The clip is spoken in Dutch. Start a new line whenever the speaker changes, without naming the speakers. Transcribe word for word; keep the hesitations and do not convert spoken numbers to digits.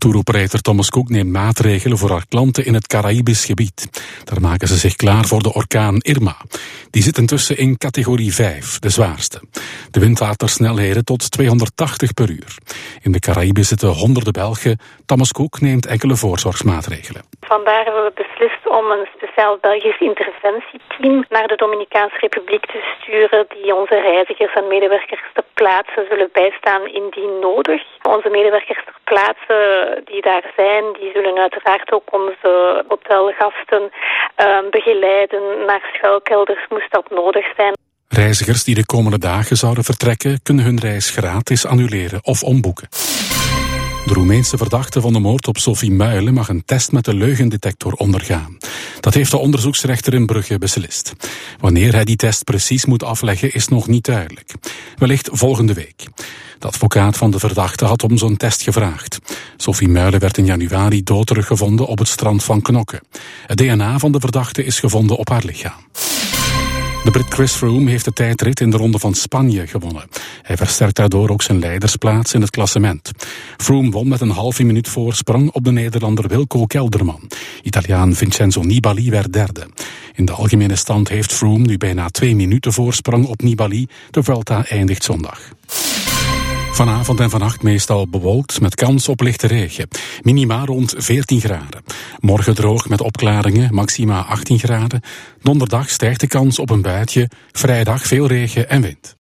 Touroperator Thomas Cook neemt maatregelen voor haar klanten in het Caraïbisch gebied. Daar maken ze zich klaar voor de orkaan Irma. Die zit intussen in categorie vijf, de zwaarste. De wind gaat er snelheden tot tweehonderdtachtig per uur. In de Caraïben zitten honderden Belgen. Thomas Cook neemt enkele voorzorgsmaatregelen.
Vandaar hebben we beslist om een speciaal Belgisch interventieteam naar de Dominicaanse Republiek te sturen, die onze reizigers en medewerkers ter plaatse zullen bijstaan indien nodig. Onze medewerkers ter plaatse die daar zijn, die zullen uiteraard ook onze hotelgasten uh, begeleiden naar schuilkelders, moest dat nodig zijn.
Reizigers die de komende dagen zouden vertrekken, kunnen hun reis gratis annuleren of omboeken. De Roemeense verdachte van de moord op Sophie Muilen mag een test met de leugendetector ondergaan. Dat heeft de onderzoeksrechter in Brugge beslist. Wanneer hij die test precies moet afleggen is nog niet duidelijk. Wellicht volgende week. De advocaat van de verdachte had om zo'n test gevraagd. Sophie Muilen werd in januari dood teruggevonden op het strand van Knokke. Het D N A van de verdachte is gevonden op haar lichaam. De Brit Chris Froome heeft de tijdrit in de Ronde van Spanje gewonnen. Hij versterkt daardoor ook zijn leidersplaats in het klassement. Froome won met een halve minuut voorsprong op de Nederlander Wilco Kelderman. Italiaan Vincenzo Nibali werd derde. In de algemene stand heeft Froome nu bijna twee minuten voorsprong op Nibali. De Vuelta eindigt zondag. Vanavond en vannacht meestal bewolkt met kans op lichte regen. Minima rond veertien graden. Morgen droog met opklaringen, maxima achttien graden. Donderdag stijgt de kans op een buitje. Vrijdag veel regen en wind.